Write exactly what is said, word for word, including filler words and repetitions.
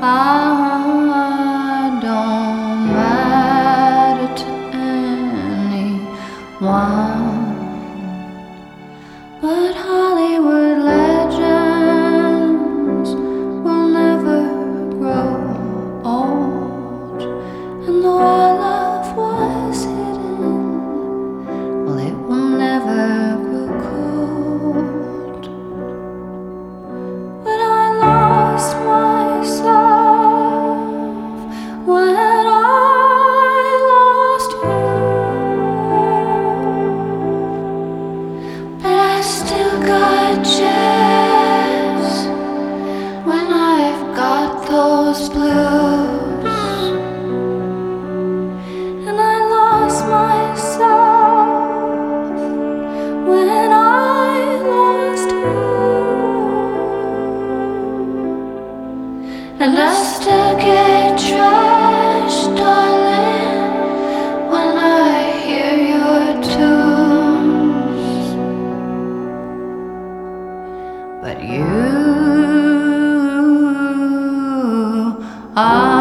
I don't matter to anyone, but Hollywood legends will never grow old. And though our love was hidden, well, it will never grow cold. But I lost myself when I lost you, but I still got chills when I've got those blues. And I lost myself when I lost you, and I still get trashed, darling, when I hear your tunes. But you are